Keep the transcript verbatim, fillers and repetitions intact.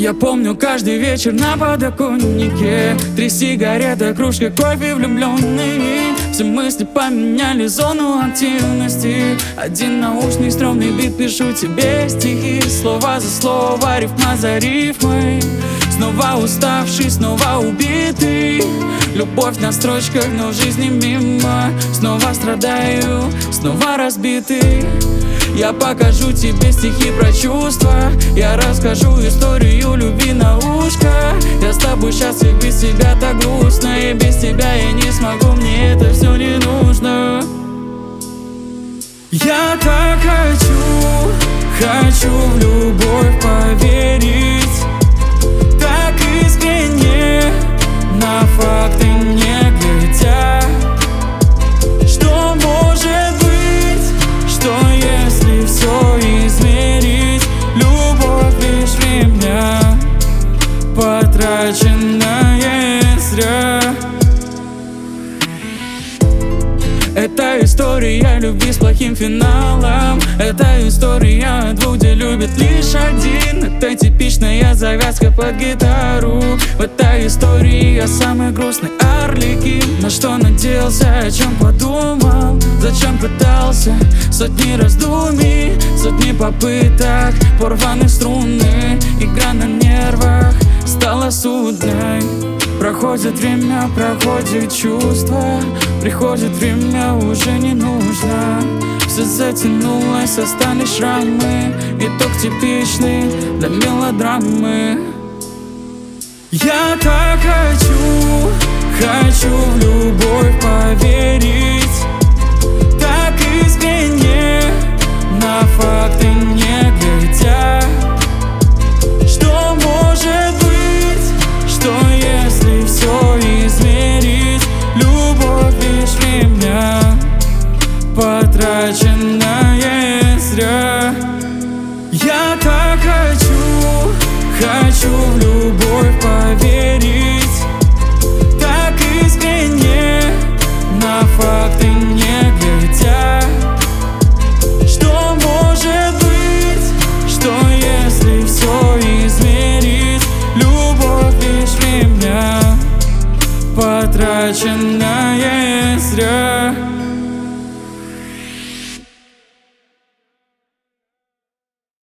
Я помню каждый вечер на подоконнике, три сигареты, кружка кофе, влюбленный. Все мысли поменяли зону активности. Один наушный стрёмный бит, пишу тебе стихи, слова за слово, рифма за рифмой. Снова уставший, снова убитый. Любовь на строчках, но в жизни мимо. Снова страдаю, снова разбитый. Я покажу тебе стихи про чувства. Я расскажу историю любви на ушко. Я с тобой счастлив, без тебя так грустно. И без тебя я не смогу, мне это все не нужно. Я так хочу, хочу в любовь поверить. Так искренне, на факты не глядя. Что может быть, что если все измерить? Любовь лишь время, потраченное зря. Это история любви с плохим финалом. Это история двух, где любит лишь один. Это типичная завязка под гитару. В этой истории я самый грустный Арлекин. На что надеялся, о чем подумал, зачем пытался. Сотни раздумий, сотни попыток, порваны струны, игра на нервах стала судной. Проходит время, проходит чувство, приходит время, уже не нужно. Все затянулось, остались шрамы, итог типичный для мелодрамы. Я так хочу, хочу в любовь поверить. Так искренне, на факты не глядя. Что может быть, что если все измерить? Любовь лишь время, потраченное зря. Я так хочу, хочу в любовь поверить. Так искренне, на факты не глядя. Что может быть, что если все измерить? Любовь лишь время, потраченное зря.